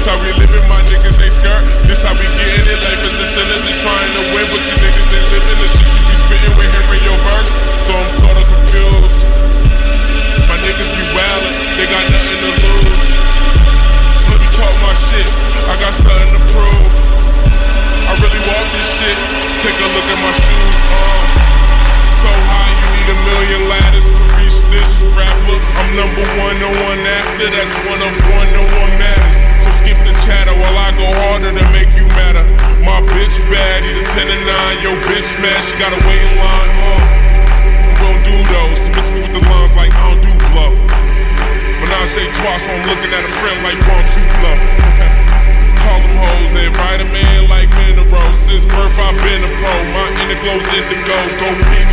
how we living, my niggas ain't scared. This how we getting it. Life is a sinner, just trying to win, but you niggas ain't living. The shit you be spitting with hearing your verse, so I'm sorta confused. My niggas be wildin', they got nothing to lose. So let me talk my shit, I got something to prove. I really walk this shit, take a look at my shoes, so high you need 1,000,000 ladders to reach this rapper. I'm number one, no one after, that's one of one, no one matters. So skip the chatter while I go harder to make you matter. My bitch bad, either 10 or 9, yo bitch mad, she gotta wait in line, we don't do those, miss me with the lines like I don't do blow. Menage a trois, so I'm looking at a friend like Bon True Blow. Call them hoes and vitamin like minerals. Since birth I've been a pro. My inner glow's indigo. Go pink